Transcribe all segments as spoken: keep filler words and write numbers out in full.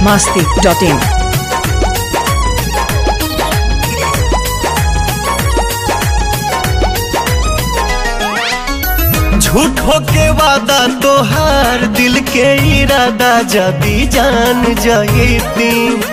Masti dot इन। झूठो के वादा तोहार दिल के इरादा जदी जान जाती।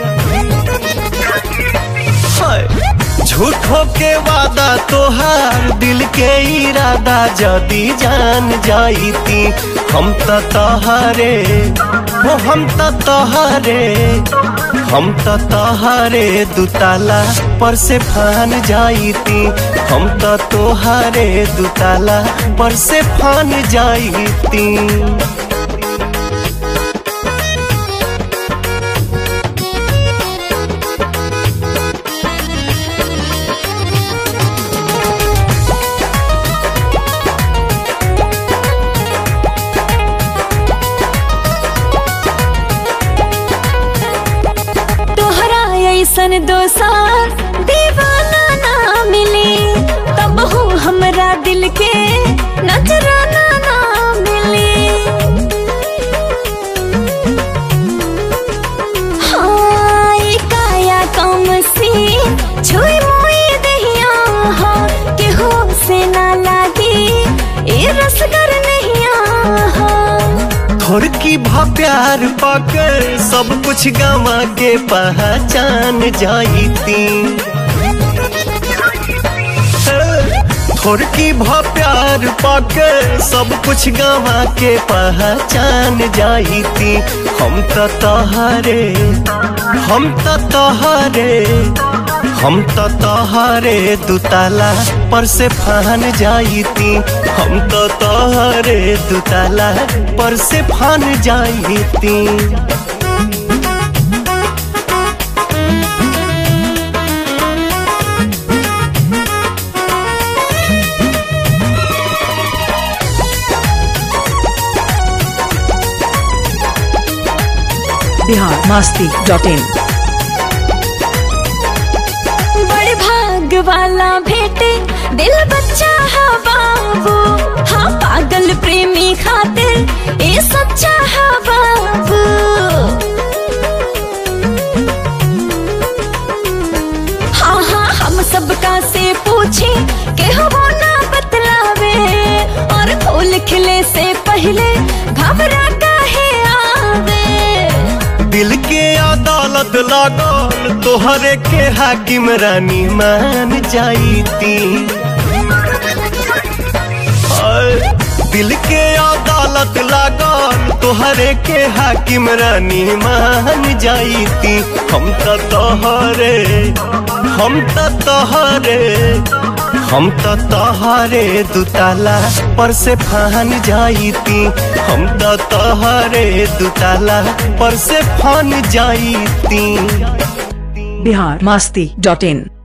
झूठो के वादा तोहार दिल के इरादा जदी जान जाती। हम त तोहरे वो हम त तोहरे हम त तोहरे दुताला पर से फान जाती। हम त तोहरे दुताला पर से फान जाती। सन दो साल दीवाना ना मिली तब हूँ हमरा दिल के नजराना ना मिली। हाँ काया कम सी छुई मुई दहिया हो के हो से ना लागी ये रसगर नहीं हो। थोड़ की भा प्यार पाकर सब कुछ गंवा के पहचान जाती। थोड़ की भा प्यार पाकर सब कुछ गंवा के पहचान जाती। हम त तोहरे हम त तोहरे हम त तोहरे दुताला पर से फान जाती। हम त तोहरे दुताला पर से फान जाती। Bihar Masti dot in. वाला भेटे दिल बच्चा है बाबू। हाँ पागल प्रेमी खातिर ये सच्चा है बाबू। हाँ हाँ हम सबका से पूछे के हो ना बतलावे और फूल खिले से पहले घबरा काहे आवे। दिल के अदालत लागल तोहरे के हाकिम रानी मान जाती। दिल के अदालत लागल तोहरे के हाकिम रानी मान जाती। हम त तोहरे हम त तोहरे हम त तोहरे दुताला पर से फान जाती। हम त तोहरे दुताला पर से फान जाती। बिहार मास्ती डॉट इन।